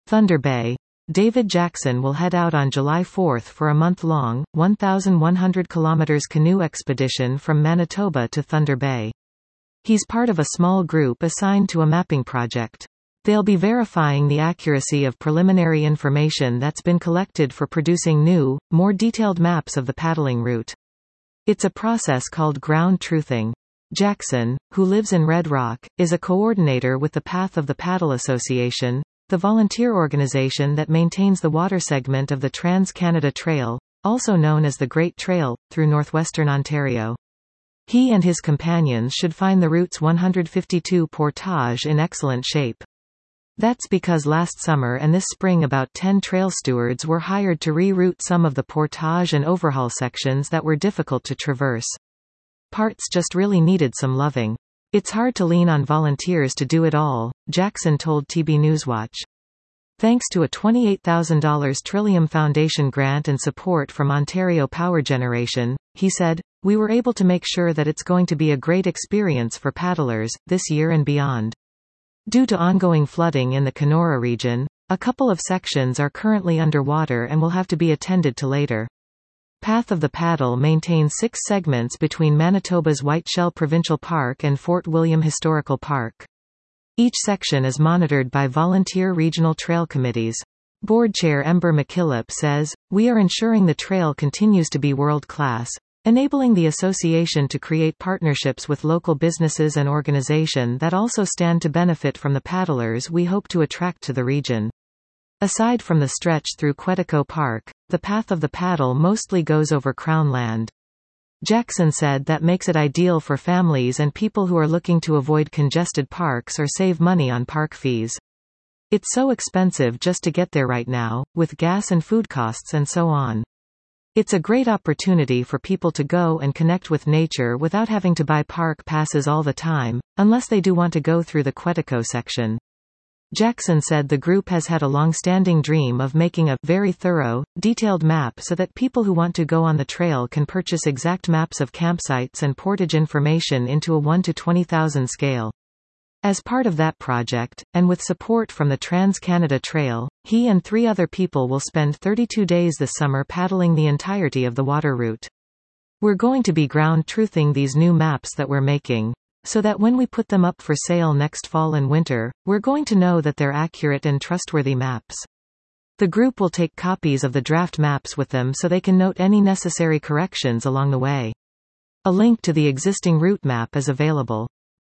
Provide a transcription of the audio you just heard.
Thunder Bay. David Jackson will head out on July 4 for a month-long, 1,100 km canoe expedition from Manitoba to Thunder Bay. He's part of a small group assigned to a mapping project. They'll be verifying the accuracy of preliminary information that's been collected for producing new, more detailed maps of the paddling route. It's a process called ground truthing. Jackson, who lives in Red Rock, is a coordinator with the Path of the Paddle Association, the volunteer organization that maintains the water segment of the Trans-Canada Trail, also known as the Great Trail, through northwestern Ontario. He and his companions should find the route's 152 portage in excellent shape. That's because last summer and this spring about 10 trail stewards were hired to reroute some of the portage and overhaul sections that were difficult to traverse. Parts just really needed some loving. It's hard to lean on volunteers to do it all, Jackson told TB Newswatch. Thanks to a $28,000 Trillium Foundation grant and support from Ontario Power Generation, he said, we were able to make sure that it's going to be a great experience for paddlers, this year and beyond. Due to ongoing flooding in the Kenora region, a couple of sections are currently underwater and will have to be attended to later. Path of the Paddle maintains 6 segments between Manitoba's Whiteshell Provincial Park and Fort William Historical Park. Each section is monitored by volunteer regional trail committees. Board Chair Ember McKillop says, we are ensuring the trail continues to be world-class, enabling the association to create partnerships with local businesses and organizations that also stand to benefit from the paddlers we hope to attract to the region. Aside from the stretch through Quetico Park, the Path of the Paddle mostly goes over Crown land. Jackson said that makes it ideal for families and people who are looking to avoid congested parks or save money on park fees. It's so expensive just to get there right now, with gas and food costs and so on. It's a great opportunity for people to go and connect with nature without having to buy park passes all the time, unless they do want to go through the Quetico section. Jackson said the group has had a long-standing dream of making a very thorough, detailed map so that people who want to go on the trail can purchase exact maps of campsites and portage information into a 1 to 20,000 scale. As part of that project, and with support from the Trans-Canada Trail, he and 3 other people will spend 32 days this summer paddling the entirety of the water route. We're going to be ground truthing these new maps that we're making, so that when we put them up for sale next fall and winter, we're going to know that they're accurate and trustworthy maps. The group will take copies of the draft maps with them so they can note any necessary corrections along the way. A link to the existing route map is available.